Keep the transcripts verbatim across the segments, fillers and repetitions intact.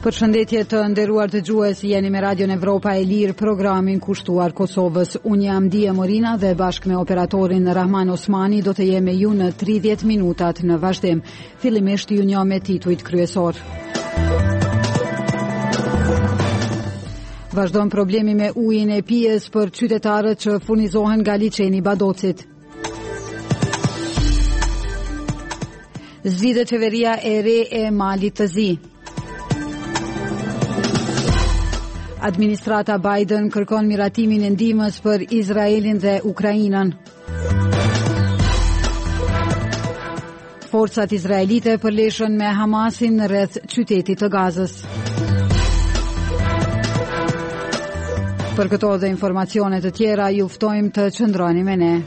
Përshëndetje të nderuar dëgjues, jeni me Radion Evropa e Lirë, programin kushtuar Kosovës. Unë jam Dia Morina dhe bashkë me operatorin Rahman Osmani do të jemi ju në tridhjetë minutat në vazhdim. Fillimisht ju njoh me titujt kryesor. Vazhdon problemi me ujin e pijes për qytetarët që furnizohen nga liçeni Badocit. Zgjidhet qeveria e re e Malit të Zi. Administrata Biden kërkon miratimin e ndihmës për Izraelin dhe Ukrainën. Forcat izraelite përleshën me Hamasin rreth qytetit të Gazës. Për këto dhe informacione të tjera ju ftojmë të qëndroni me ne.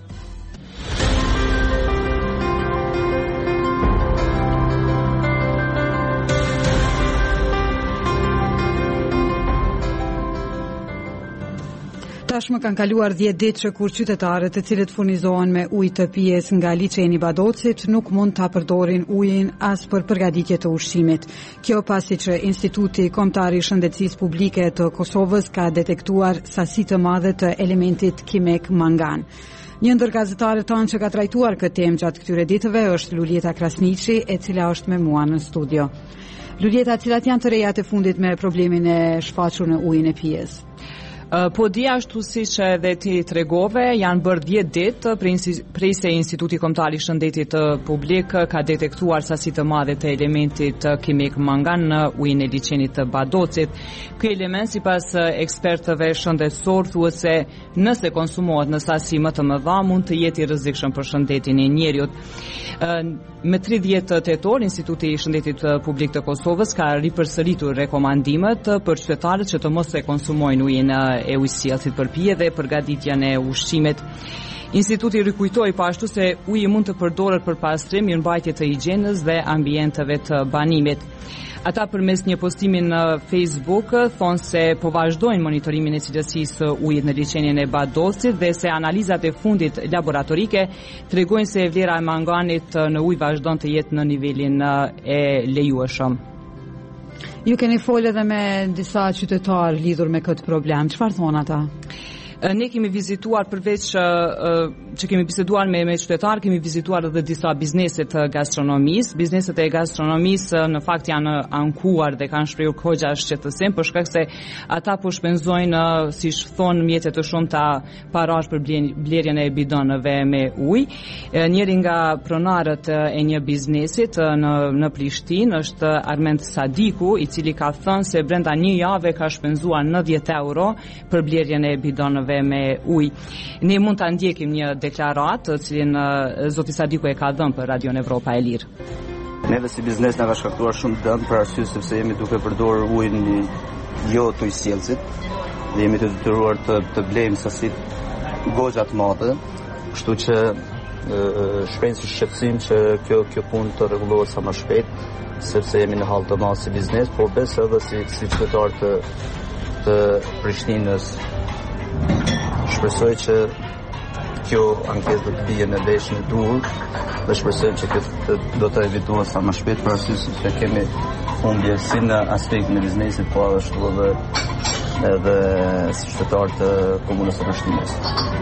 Tashmë kanë kaluar dhjetë ditë që kur qytetarët të cilët furnizohen me ujë të pijes nga liçeni Badocit nuk mund ta përdorin ujin as për përgatitje të ushqimit. Kjo pasi që Instituti Kombëtar i Shëndetësisë Publike të Kosovës ka detektuar sasi të madhe të elementit kimek mangan. Një ndër gazetarët tanë që ka trajtuar këtë temë gjatë këtyre ditëve është Luljeta Krasniqi, e cila është me mua në studio. Luljeta, cilat janë të rejat e fundit me problemin e shfaqur në ujin e pijes? Po di ashtu si që edhe ti tregove, janë bërë dhjetë ditë prej se Instituti Kombëtar i Shëndetit Publik ka detektuar sasi të madhe të elementit kimik mangan në ujin e liçenit të Badocit. Ky element sipas ekspertëve shëndetësor thuhet se nëse konsumohet në sasi më të mëdha mund të jetë i rrezikshëm për shëndetin e njeriut. Me tridhjetë tetor, Instituti i Shëndetit Publik të Kosovës ka ripërsëritur rekomandimet për qytetarët që të mos e konsumojnë ujin e ujësjellësit për pije dhe përgatitjen e ushqimit. Instituti rikujtoi pashtu se uji mund të përdoret për pastrim, mirëmbajtje të higjienës dhe ambienteve të banimit. Ata përmes një postimi në Facebook thonë se po vazhdojnë monitorimin e cilësisë së ujit në liçenin e Badocit dhe se analizat e fundit laboratorike tregojnë se vlera e manganit në ujë vazhdon të jetë në nivelin e lejueshëm. Ju keni folë edhe me disa qytetarë lidhur me këtë problem. Çfarë thonë ata? Ne kemi vizituar përveç që, që kemi biseduar me, me qytetarë, kemi vizituar edhe disa bizneset të gastronomisë. Bizneset e gastronomisë në fakt janë ankuar dhe kanë shprehur hoxha shqetësim për shkak se ata po shpenzojnë, siç thonë, mjete të shumta parash për blerjen e bidonëve me ujë. Njëri nga pronarët e një biznesit në, në Prishtinë është Armend Sadiku, i cili ka thënë se brenda një jave ka shpenzuar nëntëdhjetë euro për blerjen e bidonëve me ujë. Ne mund ta ndjekim një deklaratë të cilin uh, zoti Sadiku e ka dhënë për Radion Evropa e Lirë. Neve si biznes na ka shkaktuar shumë dëm për arsye sepse jemi duke përdorur ujin jo të ujësjellësit dhe jemi të detyruar të, të blejmë sasi goxha të mëdha, kështu që shprehem si shqetësim që kjo kjo punë të rregullohet sa më shpejt, sepse jemi në hall të madh si biznes, por besoj edhe si si qytetar të të Prishtinës. Shpresoj që kjo ankesë do të bie në veshën e duhur dhe shpresoj që këtë do të evitohet sa më shpejt për arsye se kemi humbje si në aspektin e biznesit, po ashtu edhe edhe si qytetar të komunës së Prishtinës.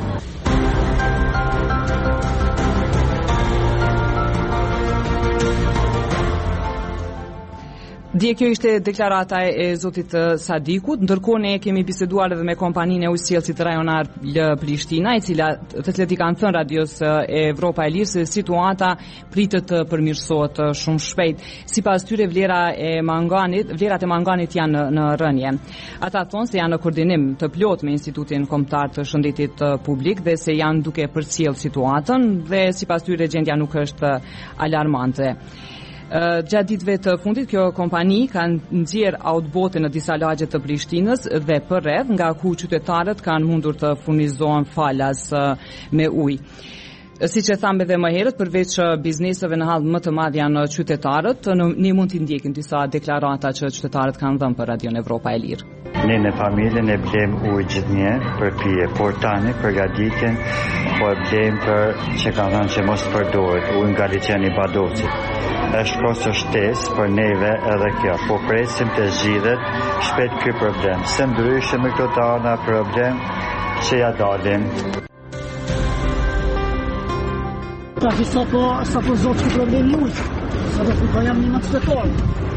Dje kjo ishte deklarata e zotit Sadikut, ndërkohë ne kemi biseduar edhe me kompaninë e ujësjellësit rajonar Prishtina, e cila të cilët i kanë thënë Radios Evropa e Lirë se situata pritet të përmirësohet shumë shpejt. Sipas tyre vlera e manganit, vlerat e manganit janë në, në rënje. Ata thonë se janë në koordinim të plot me Institutin Kombëtar të Shëndetit Publik dhe se janë duke përcjell situatën dhe sipas tyre gjendja nuk është alarmante. Uh, gjatë ditëve të fundit, kjo kompani ka nxjerr outbote në disa lagje të Prishtinës dhe përreth, nga ku qytetarët kanë mundur të furnizohen falas uh, me ujë. Siç e thamë edhe më herët, përveç bizneseve në hall më të madh janë qytetarët, ne mund t'i ndjekim disa deklarata që qytetarët kanë dhënë për Radion Evropa e Lirë. Ne në familjen e blem ujë gjithnjë për pije, por tani përgatitjen po e blem për që kanë thënë që mos përdoret ujë nga liçeni Badocit. Është kosë shtesë për neve edhe kjo, po presim të zgjidhet shpejt ky problem. Se ndryshe me këto tana problem që ja dalim. Tash sa po sa po zot që problemi ujë, sa do të jam një qytetar.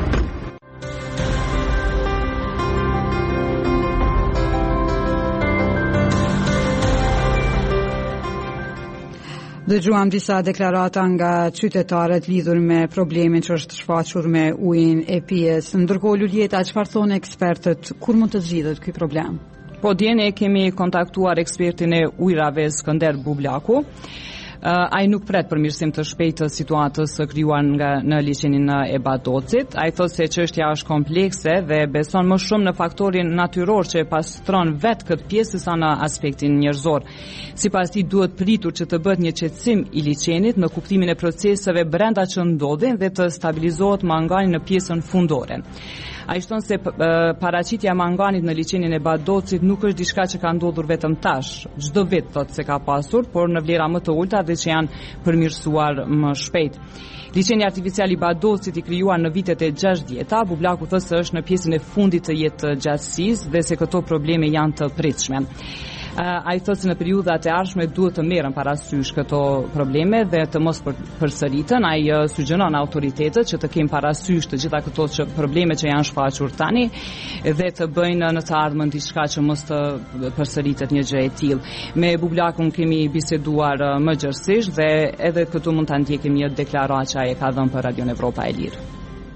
Dëgjuam disa deklarata nga qytetarët lidhur me problemin që është shfaqur me ujin e pijes. Ndërkohë Luljeta, çfarë thonë ekspertët, kur mund të zgjidhet ky problem? Po dje ne kemi kontaktuar ekspertin e ujrave Skënder Bublaku. Uh, ai nuk pret përmirësim të shpejtë të situatës krijuar nga në liçenin e Badocit. Ai thotë se çështja është komplekse dhe beson më shumë në faktorin natyror që pastron vetë këtë pjesë sa në aspektin njerëzor. Sipas tij duhet pritur që të bëhet një qetësim i liçenit në kuptimin e proceseve brenda që ndodhin dhe të stabilizohet mangani në pjesën fundore. Ai thon se paraqitja e manganit në liçenin e Badocit nuk është diçka që ka ndodhur vetëm tash. Çdo vit thotë se ka pasur, por në vlera më të ulta dhe që janë përmirësuar më shpejt. Liçeni artificial i Badocit i krijuar në vitet e gjashtëdhjeta, Bublaku thotë se është në pjesën e fundit të jetë gjatësisë dhe se këto probleme janë të pritshme. Uh, Ai thotë se në periudhat e ardhshme duhet të merren parasysh këto probleme dhe të mos për, përsëriten. Ai uh, sugjeron autoritetet që të kenë parasysh të gjitha këto që, probleme që janë shfaqur tani dhe të bëjnë në të ardhmen diçka që mos të përsëritet një gjë e tillë. Me Bublakun kemi biseduar uh, më gjërësisht dhe edhe këtu mund ta ndjekim një deklaratë që ai ka dhënë për Radion Evropa e Lirë.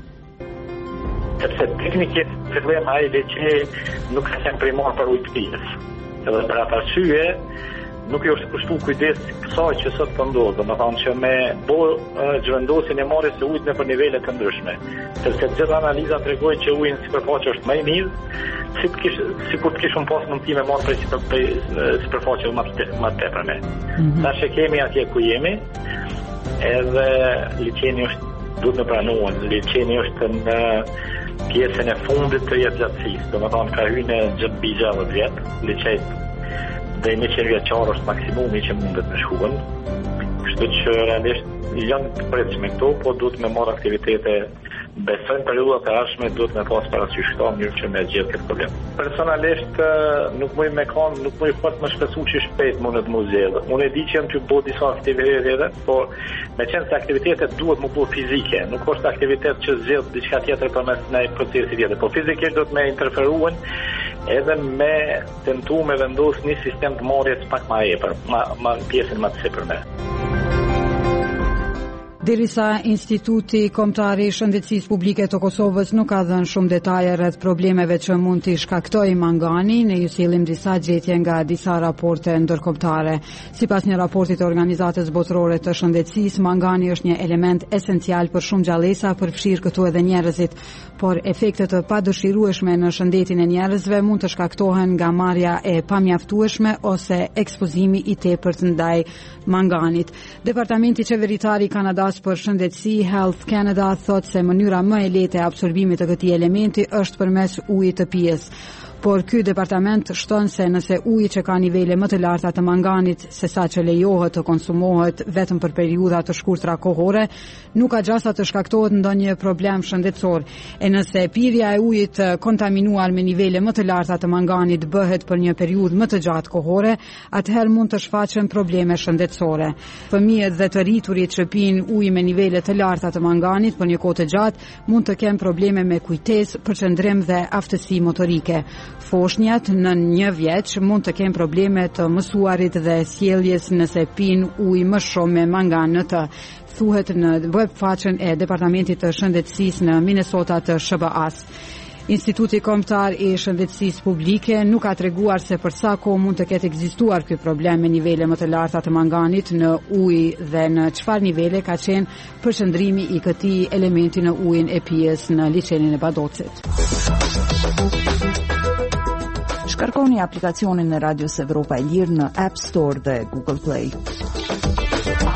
Sepse teknikisht fillim ai liçeni nuk ka qenë primar për ujë të pijes. Edhe për atë arsye nuk i është kushtuar kujdes kësaj që sot po ndodh, domethënë që me bo zhvendosjen e marrjes së ujit nëpër nivele të ndryshme. Sepse gjithë analiza tregojnë që uji në sipërfaqe është më i mirë, si të kish sikur të kishun pas mundësi me marrë prej për sipërfaqe më të më tepërme. Tash e kemi atje ku jemi, edhe liçeni është duhet të pranohet, liçeni është në pjesën e fundit të jetëgjatësisë, domethënë ka hyrë në gjatë gjashtëdhjetë vjet, liçeni dhe njëqind vjeçar është maksimumi që mundet të shkuën. Kështu që realisht janë të pritshme këto, po duhet me marrë aktivitete. Besojnë periudhat e ardhshme duhet me pas parasysh këto në mënyrë që me zgjidh këtë problem. Personalisht nuk muj me kanë, nuk muj fort më shpesu që shpejt mundet më zgjedh. Unë e di që janë të bëj disa aktivitete, por me qenë se aktivitetet duhet më bëj fizike, nuk është aktivitet që zgjedh diçka tjetër përmes një procesi tjetër, por fizikisht duhet me interferuar edhe me tentu me vendos një sistem të marrjes pak më epër, më pjesën më të sipërme. Derisa Instituti Kombëtar i Shëndetësisë Publike të Kosovës nuk ka dhënë shumë detaje rreth problemeve që mund t'i shkaktojë mangani, ne ju sjellim disa gjetje nga disa raporte ndërkombëtare. Sipas një raporti të Organizatës Botërore të Shëndetësisë, mangani është një element esencial për shumë gjallësa, përfshirë këtu edhe njerëzit, por efektet të padëshirueshme në shëndetin e njerëzve mund të shkaktohen nga marrja e pamjaftueshme ose ekspozimi i tepërt ndaj manganit. Departamenti Qeveritar i Kanadas për shëndetësi, Health Canada, thotë se mënyra më e lehtë e absorbimit të këtij elementi është përmes ujit të pijes. Por ky departament shton se nëse uji që ka nivele më të larta të manganit se sa që lejohet të konsumohet vetëm për periudha të shkurtra kohore, nuk ka gjasa të shkaktohet ndonjë problem shëndetësor. E nëse pirja e ujit kontaminuar me nivele më të larta të manganit bëhet për një periudhë më të gjatë kohore, atëherë mund të shfaqen probleme shëndetësore. Fëmijët dhe të rriturit që pinë ujë me nivele të larta të manganit për një kohë të gjatë mund të kenë probleme me kujtesë, përqendrim dhe aftësi motorike. Foshnjat në një vjeç mund të kenë probleme të mësuarit dhe sjelljes nëse pinë ujë më shumë me mangan në të, thuhet në web faqen e Departamentit të Shëndetësisë në Minnesota të S B A-s. Instituti Kombëtar i Shëndetësisë Publike nuk ka treguar se për sa kohë mund të ketë ekzistuar ky problem me nivele më të larta të manganit në ujë dhe në çfarë nivele ka qenë përqendrimi i këtij elementi në ujin e pijes në liçenin e Badocit. Shkarkoni aplikacionin e Radios Evropa e Lirë në App Store dhe Google Play.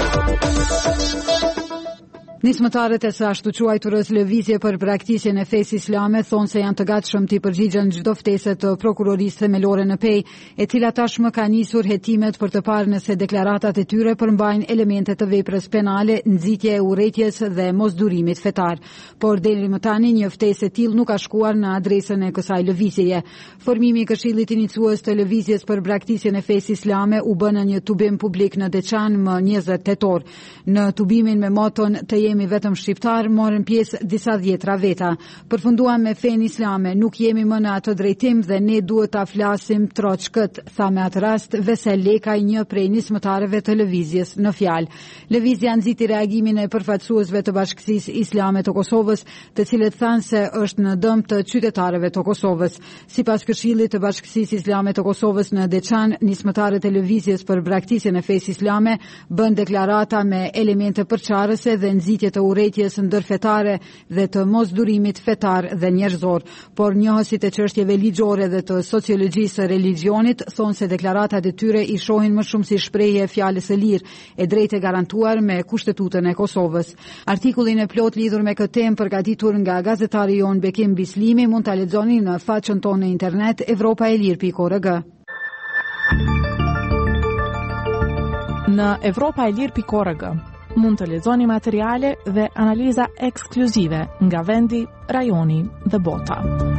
Nismëtarët e së ashtu quajturës lëvizje për braktisjen e fesë islame thonë se janë të gatshëm të përgjigjen çdo ftesë të prokurorisë themelore në Pej, e cila tashmë ka nisur hetimet për të parë nëse deklaratat e tyre përmbajnë elemente të veprës penale, nxitje e urrëties dhe mosdurimit fetar. Por deri më tani një ftesë e tillë nuk ka shkuar në adresën e kësaj lëvizjeje. Formimi i Këshillit Iniciues të lëvizjes për braktisjen e fesë islame u bë në një tubim publik në Deçan më njëzet tetor. Në tubimin me moton të jemi vetëm shqiptar, morën pjesë disa dhjetra veta. Përfunduam me fenë islame, nuk jemi më në atë drejtim dhe ne duhet ta flasim troçkët, tha me atë rast Vesel Lekaj, një prej nismëtarëve të lëvizjes në fjalë. Lëvizja nxiti reagimin e përfaqësuesve të Bashkisë Islame të Kosovës, të cilët thanë se është në dëm të qytetarëve të Kosovës. Sipas Këshillit të Bashkisë Islame të Kosovës në Deçan, nismëtarët e lëvizjes për braktisjen e fesë islame bën deklarata me elemente përçarëse dhe nxitje të urrëties ndërfetare dhe të mosdurimit fetar dhe njerëzor, por njohësit e çështjeve ligjore dhe të sociologjisë së religionit thonë se deklaratat e tyre i shohin më shumë si shprehje e fjalës së lirë, e drejtë e garantuar me Kushtetutën e Kosovës. Artikullin e plot lidhur me këtë temë përgatitur nga gazetari jon Bekim Bislimi mund ta lexoni në faqen tonë në internet evropa e lirë pikë org. Në evropa e lirë pikë org mund të lexoni materiale dhe analiza ekskluzive nga vendi, rajoni dhe bota.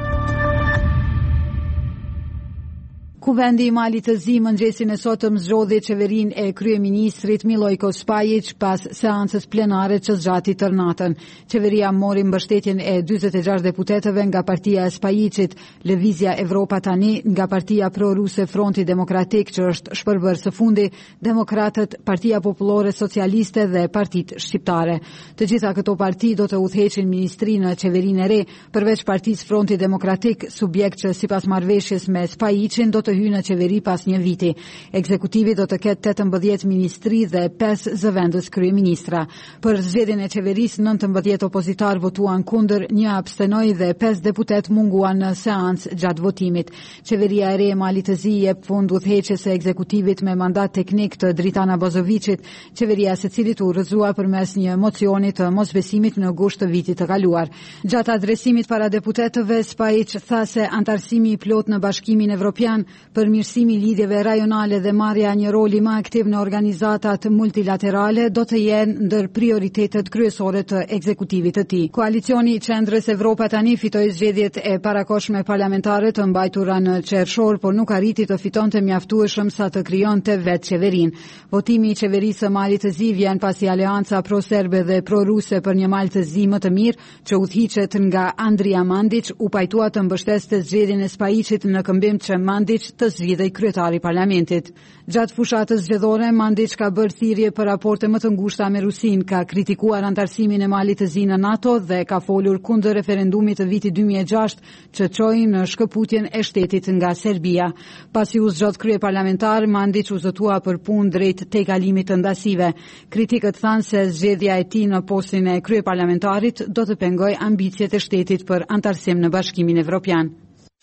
Kuvendi i Malit të Zi mëngjesin e sotëm zgjodhi qeverinë e kryeministrit Milojko Spajić pas seancës plenare që zgjati tër natën. Qeveria mori mbështetjen e dyzet e gjashtë deputetëve nga partia e Spajićit, Lëvizja Evropa tani nga partia pro-ruse Fronti Demokratik që është shpërbër së fundi, Demokratët, Partia Popullore Socialiste dhe Partitë Shqiptare. Të gjitha këto parti do të udhëheqin ministri në qeverinë e re, përveç Partisë Fronti Demokratik, subjekt që sipas marrëveshjes me Spajićin do të hyjë në qeveri pas një viti. Ekzekutivi do të ketë tetëmbëdhjetë ministri dhe pesë zëvendës kryeministra. Për zgjedhjen e qeverisë, nëntëmbëdhjetë opozitar votuan kundër, një abstenoi dhe pesë deputet munguan në seancë gjatë votimit. Qeveria e re e Malit të Zi jep fund udhëheqjes së ekzekutivit me mandat teknik të Dritana Bozovićit, qeveria së cilit u rrëzua përmes një mocioni të mosbesimit në gusht të vitit të kaluar. Gjatë adresimit para deputetëve, Spajić tha se antarësimi i plot në Bashkimin Evropian, përmirësimi i lidhjeve rajonale dhe marrja një roli më aktiv në organizatat multilaterale do të jenë ndër prioritetet kryesore të ekzekutivit të tij. Koalicioni i Qendrës Evropa tani fitoi zgjedhjet e parakohshme parlamentare të mbajtura në qershor, por nuk arriti të fitonte mjaftueshëm sa të krijonte vetë qeverinë. Votimi i qeverisë së Malit të Zi vjen pasi aleanca pro-serbe dhe pro-ruse për një Mal të Zi më të mirë, që udhëhiqet nga Andrija Mandić, u pajtua të mbështeste zgjedhjen e Spajićit në këmbim që Mandić të zgjidhej kryetari i parlamentit. Gjatë fushatës zgjedhore, Mandić ka bërë thirrje për raporte më të ngushta me Rusinë, ka kritikuar antarësimin e Malit të Zi në NATO dhe ka folur kundër referendumit të vitit dy mijë e gjashtë që çoi në shkëputjen e shtetit nga Serbia. Pasi u zgjodh kryeparlamentar, Mandić u zotua për punë drejt tejkalimit të ndasive. Kritikët thanë se zgjedhja e tij në postin e kryeparlamentarit do të pengojë ambicjet e shtetit për antarësim në Bashkimin Evropian.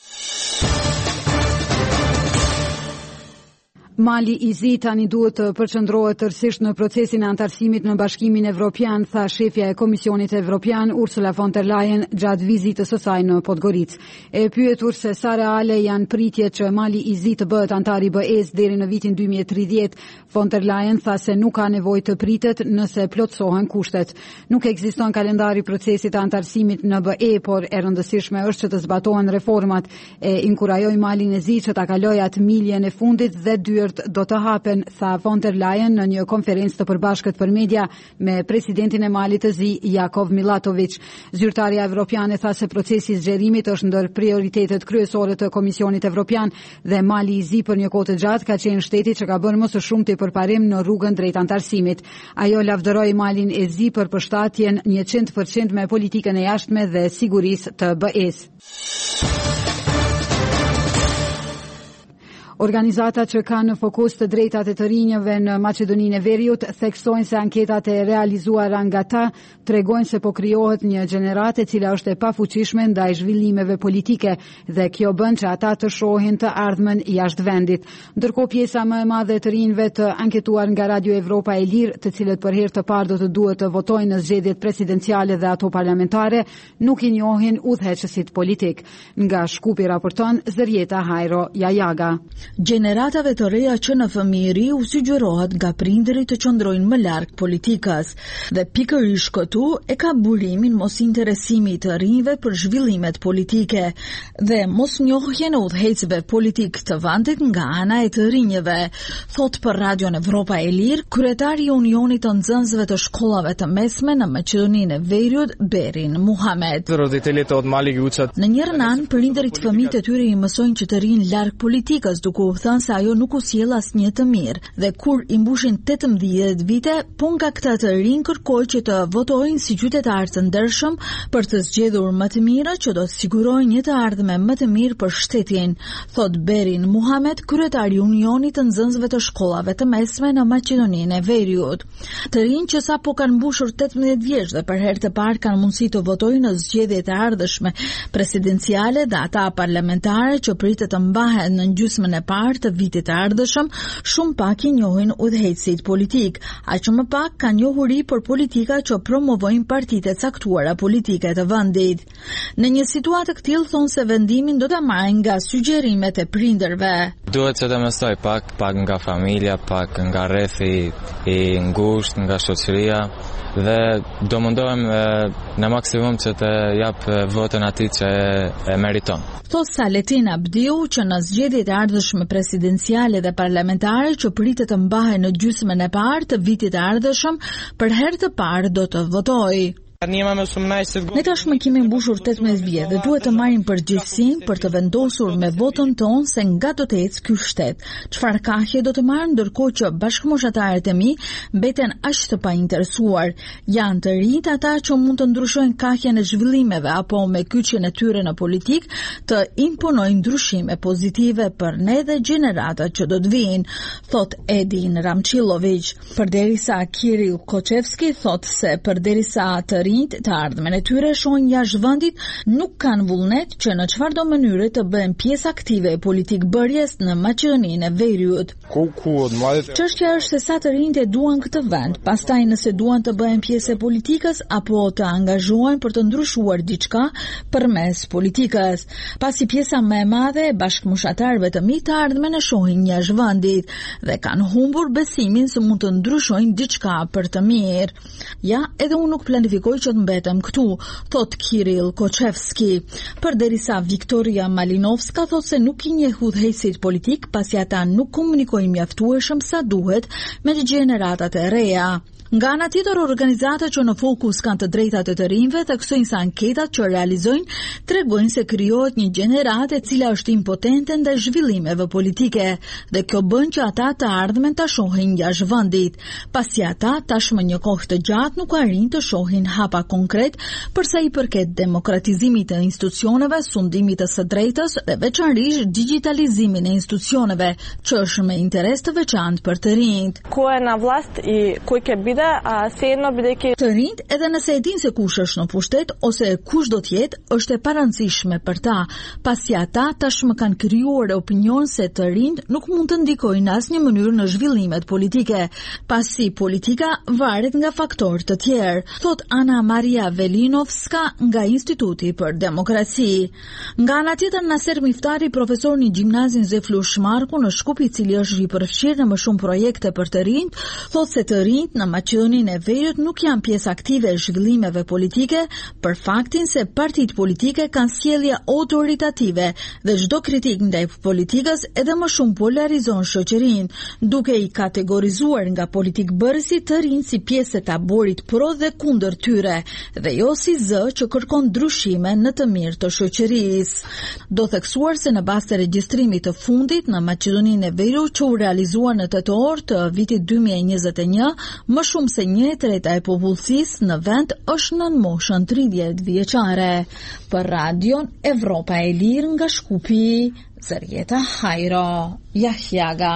Mali i Zi tani duhet të përqendrohet tërësisht në procesin e antarësimit në Bashkimin Evropian, tha shefja e Komisionit Evropian Ursula von der Leyen gjatë vizitës së saj në Podgoricë. E pyetur se sa reale janë pritjet që Mali i Zi të bëhet antar i B E-s deri në vitin dy mijë e tridhjetë, von der Leyen tha se nuk ka nevojë të pritet nëse plotësohen kushtet. Nuk ekziston kalendar i procesit të antarësimit në B E, por e rëndësishme është që të zbatohen reformat. E inkurajoi Malin e Zi që ta kalojë atë miljen e fundit dhe dyert do të hapen, tha von der Leyen në një konferencë të përbashkët për media me presidentin e Malit të Zi, Jakov Milatović. Zyrtarja evropiane tha se procesi i zgjerimit është ndër prioritetet kryesore të Komisionit Evropian dhe Mali i Zi për një kohë të gjatë ka qenë shteti që ka bërë më së shumti përparim në rrugën drejt antarësimit. Ajo lavdëroi Malin e Zi për përshtatjen njëqind përqind me politikën e jashtme dhe sigurisë të B E-s. Organizata që ka në fokus të drejtat e të rinjëve në Maqedoninë e Veriut theksojnë se anketat e realizuara nga ta tregojnë se po krijohet një gjenerate e cila është e pafuqishme ndaj zhvillimeve politike dhe kjo bën që ata të shohin të ardhmen jashtë vendit. Ndërkohë pjesa më e madhe e të rinjve të anketuar nga Radio Evropa e Lirë, të cilët për herë të parë do të duhet të votojnë në zgjedhjet presidenciale dhe ato parlamentare, nuk i njohin udhëheqësit politik. Nga Shkupi raporton Zërjeta Hajro Jajaga. Gjeneratave të reja që në fëmijëri u sugjerohet nga prindërit të qëndrojnë më larg politikës dhe pikërisht këtu e ka burimin mos interesimi të rinjve për zhvillimet politike dhe mos njohjen e udhëheqësve politik të vendit nga ana e të rinjve, thot për Radio Evropa e Lirë kryetari i Unionit të nxënësve të shkollave të mesme në Maqedoninë e Veriut, Berin Muhamet. Në njërin anë, prindërit fëmijët e tyre i mësojnë që të rinë larg politikës, duke u thënë se ajo nuk u sjell asnjë të mirë, dhe kur i mbushin tetëmbëdhjetë vite, po nga këta të rinj kërkojnë që të votojnë si qytetarë të ndershëm për të zgjedhur më të mira që do të sigurojnë një të ardhme më të mirë për shtetin, thot Berin Muhamet, kryetari i Unionit të nxënësve të shkollave të mesme në Maqedoninë e Veriut. Të rinj që sapo kanë mbushur tetëmbëdhjetë vjeç dhe për herë të parë kanë mundësi të votojnë në zgjedhjet e ardhshme presidenciale dhe ata parlamentare që pritet të mbahen në gjysmën e parë të vitit të ardhshëm, shumë pak i njohin udhëheqësit politik, aq më pak kanë njohuri për politika që promovojnë partitë e caktuara politike të vendit. Në një situatë të tillë thonë se vendimin do ta marrin nga sugjerimet e prindërve. Duhet që të mësoj pak, pak nga familja, pak nga rrethi i ngushtë, nga shoqëria dhe do mundohem në maksimum që të jap votën atij që e meriton. Thot Saletin Abdiu që në zgjedhjet e ardhshme presidenciale dhe parlamentare që pritet të mbahen në gjysmën e parë të vitit të ardhshëm, për herë të parë do të votojë. Ne tashmë kemi mbushur tetëmbëdhjetë vjet dhe duhet të marrim përgjegjësinë për të vendosur me votën tonë se nga do të ecë ky shtet. Çfarë kahje do të marrë, ndërkohë që bashkëmoshatarët e mi mbeten aq të painteresuar. Janë të rinjt ata që mund të ndryshojnë kahjen e zhvillimeve apo me kyçjen e tyre në politik të imponojnë ndryshime pozitive për ne dhe gjeneratat që do të vinë, thot Edin Ramçillović. Përderisa Kiril Koçevski thot se përderisa të të ardhmen e tyre shohin jashtë vendit, nuk kanë vullnet që në çfarëdo mënyre të bëhen pjesë aktive e politikbërjes në Maqedoninë e Veriut. Çështja është se sa të rinjt e duan këtë vend, pastaj nëse duan të bëhen pjesë e politikës apo të angazhohen për të ndryshuar diçka përmes politikës. Pasi pjesa më e madhe e bashkëmoshatarëve të mi të ardhmen e shohin jashtë vendit dhe kanë humbur besimin se mund të ndryshojnë diçka për të mirë. Ja, edhe unë nuk planifikoj që të mbetem këtu, thot Kiril Koçevski. Përderisa Viktoria Malinovska thot se nuk i njeh udhëheqësit politik pasi ata nuk komunikojnë mjaftueshëm sa duhet me gjeneratat e reja. Nga ana tjetër, organizata që në fokus kanë të drejtat e të rinjve theksojnë se anketat që realizojnë tregojnë se krijohet një gjenerate e cila është impotente ndaj zhvillimeve politike dhe kjo bën që ata të ardhmen ta shohin jashtë vendit, pasi ata tashmë një kohë të gjatë nuk arrin të shohin hapa konkret për sa i përket demokratizimit të institucioneve, sundimit të së drejtës dhe veçanërisht digitalizimin e institucioneve, që është me interes të veçantë për të rinjt. Ko e na vlast i kuj ke bide Të rinjt, edhe nëse e din se kush është në pushtet ose kush do të jetë, është e parancishme për ta, pasi ata tashmë kanë krijuar opinion se të rinjt nuk mund të ndikojnë në asnjë mënyrë në zhvillimet politike, pasi politika varet nga faktorë të tjerë, thot Ana Maria Velinovska nga Instituti për Demokraci. Nga ana tjetër, Naser Miftari, profesor në gjimnazin Zeflush Marku në Shkup, i cili është i përfshirë në më shumë projekte për të rinjt, thot se të rinjt në Maqedoninë e Veriut nuk janë pjesë aktive e zhvillimeve politike për faktin se partitë politike kanë sjellje autoritative dhe çdo kritik ndaj politikës edhe më shumë polarizon shoqërinë, duke i kategorizuar nga politikbërësit të rinj si pjesë e taborit pro dhe kundër tyre dhe jo si zë që kërkon ndryshime në të mirë të shoqërisë. Do theksuar se në bazë të regjistrimit të fundit në Maqedoninë e Veriut që u realizua në tetor të vitit dy mijë e njëzet e një, më shumë se një e treta e popullsisë në vend është nën moshën tridhjetë vjeçare. Për Radion Evropa e Lirë nga Shkupi, Zarieta Hajro Jahjaga.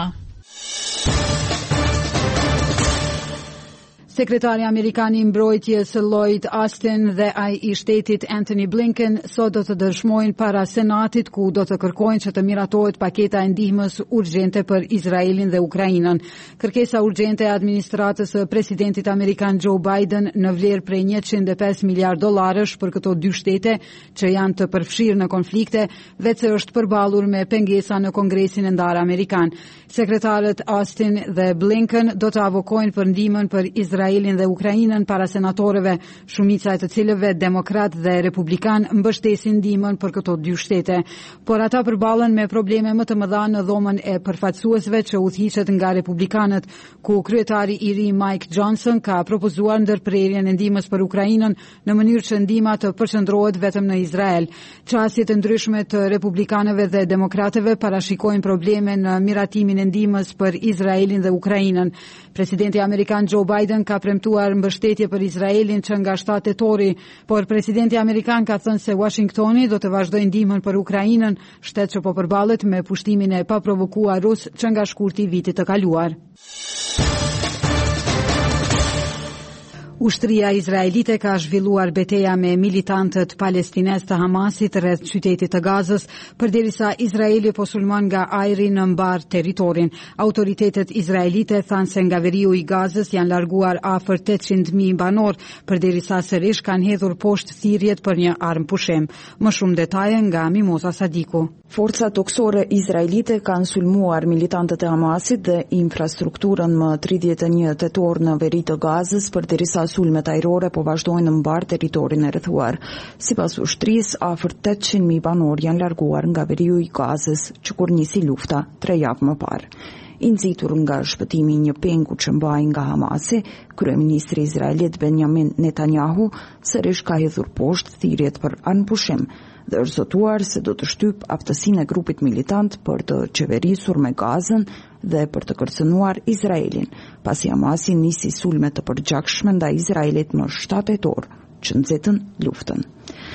Sekretari Amerikan i Mbrojtjes Lloyd Austin dhe ai i Shtetit Antony Blinken sot do të dëshmojnë para Senatit, ku do të kërkojnë që të miratohet paketa e ndihmës urgjente për Izraelin dhe Ukrainën. Kërkesa urgjente e administratës së presidentit amerikan Joe Biden në vlerë prej njëqind e pesë miliard dollarësh për këto dy shtete që janë të përfshirë në konflikte, vetë se është përballur me pengesa në Kongresin e ndarë amerikan. Sekretarët Austin dhe Blinken do të avokojnë për ndihmën për Izraelin Izraelin dhe Ukrainën para senatorëve, shumica e të cilëve demokrat dhe republikan mbështesin ndihmën për këto dy shtete. Por ata përballen me probleme më të mëdha në dhomën e përfaqësuesve që udhëhiqet nga republikanët, ku kryetari i ri Mike Johnson ka propozuar ndërprerjen e ndihmës për Ukrainën në mënyrë që ndihma të përqendrohet vetëm në Izrael. Qasjet e ndryshme të republikanëve dhe demokratëve parashikojnë probleme në miratimin e ndihmës për Izraelin dhe Ukrainën. Presidenti amerikan Joe Biden ka premtuar mbështetje për Izraelin që nga shtatë tetori, por presidenti amerikan ka thënë se Washingtoni do të vazhdojë ndihmën për Ukrainën, shtet që po përballet me pushtimin e paprovokuar rus që nga shkurti i vitit të kaluar. Ushtria izraelite ka zhvilluar betejë me militantët palestinez të Hamasit rreth qytetit të Gazës, përderisa Izraeli po sulmon nga ajri në mbar territorin. Autoritetet izraelite thanë se nga veriu i Gazës janë larguar afër tetëqind mijë banor, përderisa sërish kanë hedhur poshtë thirrjet për një armpushim. Më shumë detaje nga Mimosa Sadiku. Forcat toksore izraelite kanë sulmuar militantët e Hamasit dhe infrastrukturën më tridhjetë e një tetor në veri të Gazës, përderisa sulmet ajrore po vazhdojnë në mbar territorin e rrethuar. Sipas ushtrisë, afër tetëqind mijë banor janë larguar nga veriu i Gazës, që kur nisi lufta tre javë më parë. I nxitur nga shpëtimi një pengu që mbahej nga Hamasi, kryeministri izraelit Benjamin Netanyahu sërish ka hedhur poshtë thirrjet për anpushim dhe është zotuar se do të shtyp aftësinë e grupit militant për të qeverisur me Gazën dhe për të kërcënuar Izraelin, pasi Hamasi nisi sulme të përgjakshme ndaj Izraelit më shtatë tetor, që nxitën luftën.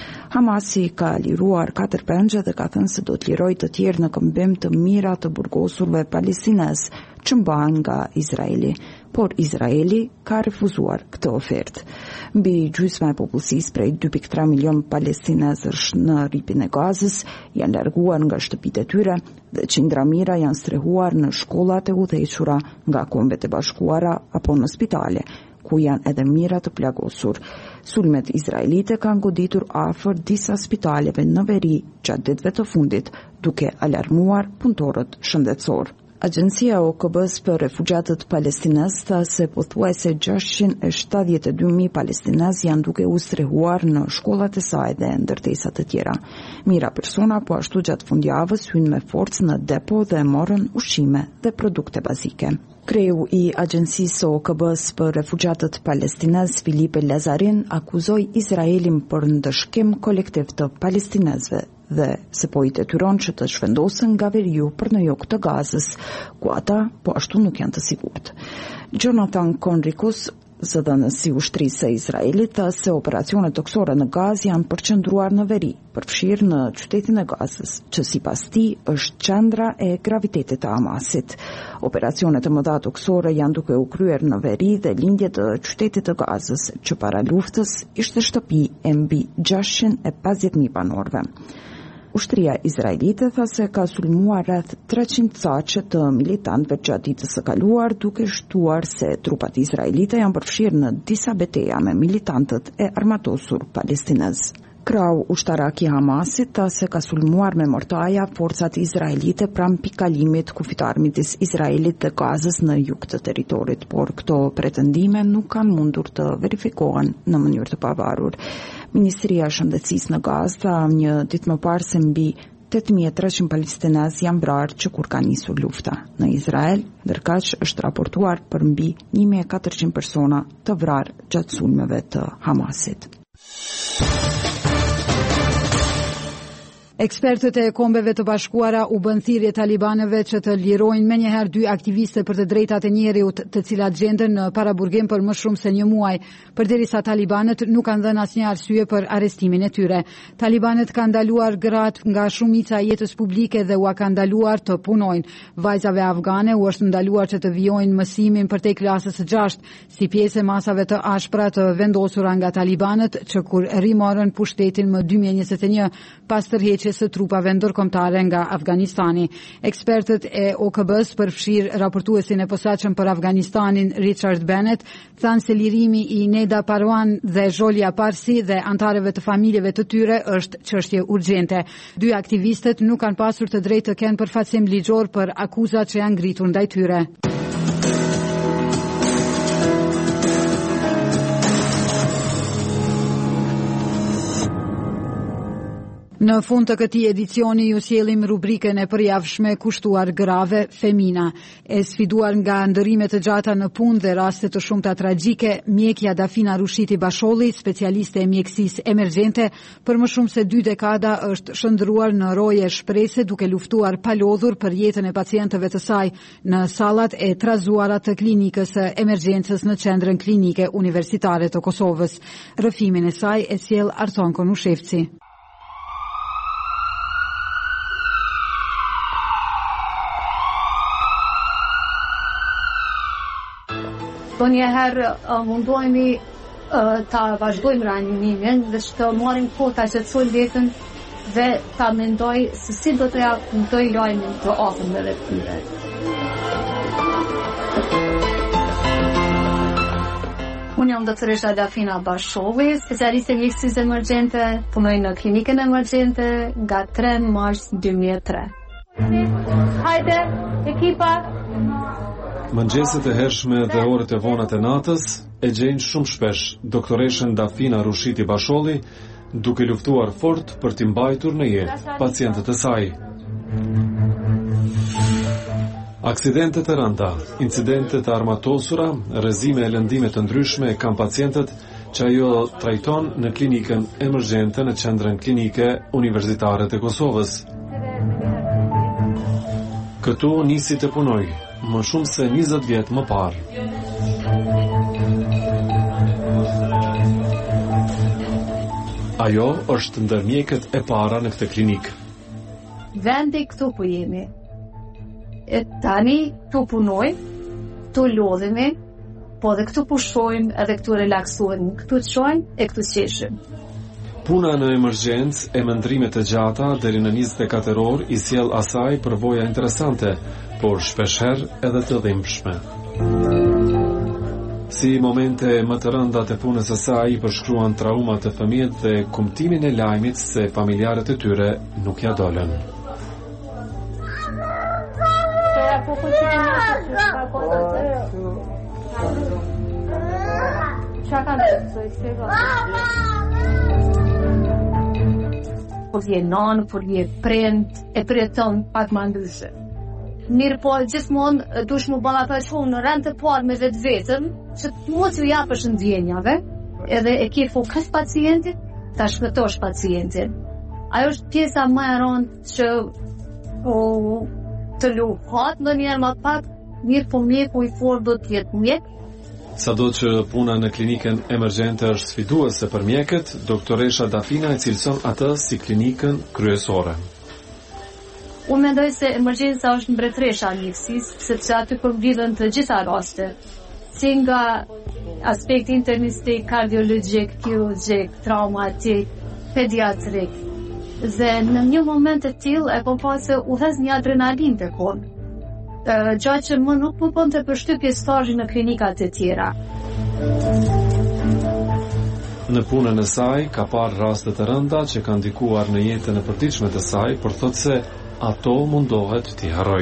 Hamasi ka liruar katër pengje dhe ka thënë se do të lirojë të tjerë në këmbim të mira të burgosurve palestinez që mbahen nga Izraeli, por Izraeli ka refuzuar këtë ofertë. Mbi gjysma e popullsisë prej dy pikë tre milion palestinezësh në rripin e Gazës janë larguar nga shtëpitë e tyre dhe qindra mijëra janë strehuar në shkollat e udhëhequra nga Kombet e Bashkuara apo në spitale, ku janë edhe mijëra të plagosur. Sulmet izraelite kanë goditur afër disa spitaleve në veri gjatë ditëve të fundit, duke alarmuar punëtorët shëndetësor. Agjencia O K B-s për refugjatët palestinez tha se pothuajse gjashtëqind e shtatëdhjetë e dy mijë palestinez janë duke u strehuar në shkollat e saj dhe ndërtesa të tjera. Mijëra persona po ashtu gjatë fundjavës hynë me forcë në depo dhe morën ushqime dhe produkte bazike. Kreu i agjencisë O K B-s për refugjatët palestinez Filipe Lazarin akuzoi Izraelin për ndëshkim kolektiv të palestinezëve dhe se po i detyron që të shvendosen nga veriu për në jug të Gazës, ku ata po ashtu nuk janë të sigurt. Jonathan Conricus, zëdhënësi i ushtrisë së Izraelit, tha se operacionet toksore në Gazë janë përqendruar në veri, përfshirë në qytetin e Gazës, që sipas tij është qendra e gravitetit të Hamasit. Operacionet e mëdha toksore janë duke u kryer në veri dhe lindje të qytetit të Gazës, që para luftës ishte shtëpi e mbi gjashtëqind e pesëdhjetë mijë banorëve. Ushtria izraelite tha se ka sulmuar rreth treqind caqe të militantëve gjatë ditës së kaluar, duke shtuar se trupat izraelite janë përfshirë në disa beteja me militantët e armatosur palestinez. Krau ushtarak i Hamasit tha se ka sulmuar me mortaja forcat izraelite pranë pikalimit kufitar midis Izraelit dhe Gazës në jug të territorit, por këto pretendime nuk kanë mundur të verifikohen në mënyrë të pavarur. Ministria e Shëndetësisë në Gazë tha një ditë më parë se mbi tetë mijë e treqind palestinezë janë vrarë që kur ka nisur lufta. Në Izrael, ndërkaq është raportuar për mbi një mijë e katërqind persona të vrarë gjatë sulmeve të Hamasit. Ekspertët e Kombeve të Bashkuara u bën thirrje talibanëve që të lirojnë menjëherë dy aktiviste për të drejtat e njeriut, të cilat gjenden në paraburgim për më shumë se një muaj, përderisa talibanët nuk kanë dhënë asnjë arsye për arrestimin e tyre. Talibanët kanë ndaluar gratë nga shumica e jetës publike dhe u ka ndaluar të punojnë. Vajzave afgane u është ndaluar që të vijojnë mësimin përtej klasës së gjashtë, si pjesë e masave të ashpra të vendosura nga talibanët që kur rimorën pushtetin më dy mijë e njëzet e një pas tërheqjes së trupave ndërkombëtare nga Afganistani. Ekspertët e O K B-s përfshirë raportuesin e posaçëm për Afganistanin Richard Bennett thanë se lirimi i Neda Parwan dhe Zholia Parsi dhe antarëve të familjeve të tyre është çështje urgjente. Dy aktivistët nuk kanë pasur të drejtë të kenë përfaqësim ligjor për akuzat që janë ngritur ndaj tyre. Në fund të këtij edicioni ju sjellim rubrikën e përjavshme kushtuar grave Femina. E sfiduar nga ndërrime të gjata në punë dhe raste të shumta tragjike, mjekja Dafina Rushiti Basholli, specialiste e mjekësisë emergjente, për më shumë se dy dekada është shndruar në roje shprese duke luftuar pa lodhur për jetën e pacientëve të saj në sallat e trazuara të klinikës së emergjencës në Qendrën Klinike Universitare të Kosovës. Rrëfimin e saj e sjell Arton Konushevci. Do njëherë uh, mundohemi uh, ta vazhdojmë reanimimin dhe që të marrim kohë ta qetësojmë veten dhe ta mendoj se si do të japëndoj lajmin të afërmëve të tyre. Unë jam doktoresha Dafina Basholli, specialiste e mjekësisë emergjente, punoj në klinikën emergjente nga tre mars dy mijë e tre. Hajde, ekipa! Mëngjeset e hershme dhe orët e vonat e natës e gjejnë shumë shpesh doktoreshën Dafina Rushiti Basholli duke luftuar fort për t'i mbajtur në jetë pacientët e saj. Aksidente të rënda, incidente të armatosura, rrezime e lëndime të ndryshme kanë pacientët që ajo trajton në klinikën emergjente në Qendrën Klinike Universitare të Kosovës. Këtu nisi të punoj më shumë se njëzet vjet më parë. Ajo është ndër mjekët e para në këtë klinikë. Vendi këtu po jemi. E tani këtu punoj, këtu lodhemi, po dhe këtu pushojmë edhe këtu relaksohemi, këtu të shojmë e këtu qeshim. Puna në emergjencë e mëndrime të gjata deri në njëzet e katër orë i sjell asaj përvoja interesante, por shpeshherë edhe të dhimbshme. Si momente më të rënda të punës së saj i përshkruan traumat të fëmijët dhe kumtimin e lajmit se familjarët e tyre nuk ja dolën. Por je nanë, por je prind, e përjeton pak më ndryshe. Mirë po, gjithmonë dush më ballafaqohu në rend të parë me vetë vetëm, që të mos ju japësh ndjenjave, edhe e ke fokus pacientit, ta shpëtosh pacientin. Ajo është pjesa më e rëndë që o, të luhat ndonjëherë më pak, mirë po mjeku i fortë do të jetë mjek. Sado që puna në klinikën emergjente është sfiduese për mjekët, doktoresha Dafina e cilëson atë si klinikën kryesore. Unë mendoj se emergjenca është mbretëresha e mjekësisë, sepse aty përmbledhen të gjitha rastet, si nga aspekti internistik, kardiologjik, kirurgjik, traumatik, pediatrik. Dhe në një moment të tillë e kom pasur se u hes një adrenalin te kon. Gjatë që më nuk më pon të përshtypje stazhi në klinikat e tjera. Në punën e saj ka parë raste të rënda që kanë ndikuar në jetën e përditshme të saj, por thotë se ato mundohet t'i harroj.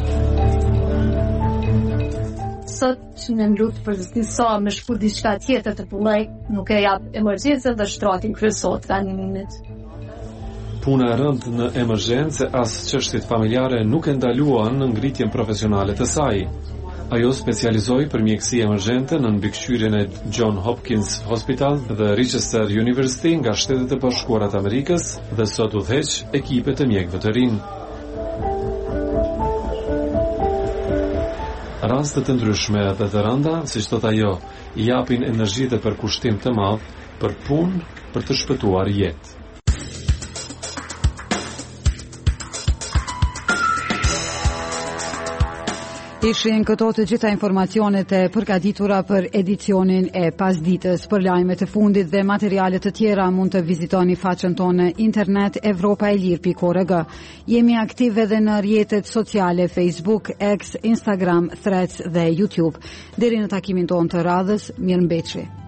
Sot që në lutë për sa me shku diçka tjetër të punoj, nuk e jap emergjencën dhe shtratin kryesor të animimit. Puna e rëndë në emergjencë as çështjet familjare nuk e ndaluan në ngritjen profesionale të saj. Ajo specializoi për mjekësi emergjente në mbikëqyrjen e John Hopkins Hospital dhe Rochester University nga Shtetet e Bashkuara të Amerikës dhe sot udhëheq ekipe të mjekëve të rinj. Raste të ndryshme dhe të rënda, siç thot ajo, i japin energji dhe përkushtim të madh për punë për të shpëtuar jetë. Ishin këto të gjitha informacionet e përgatitura për edicionin e pasditës. Për lajmet e fundit dhe materialet të tjera mund të vizitoni faqen tonë internet evropa e lirë pikë org. Jemi aktive edhe në rrjetet sociale Facebook, X, Instagram, Threads dhe YouTube. Deri në takimin tonë të radhës, mirëmbëjtje.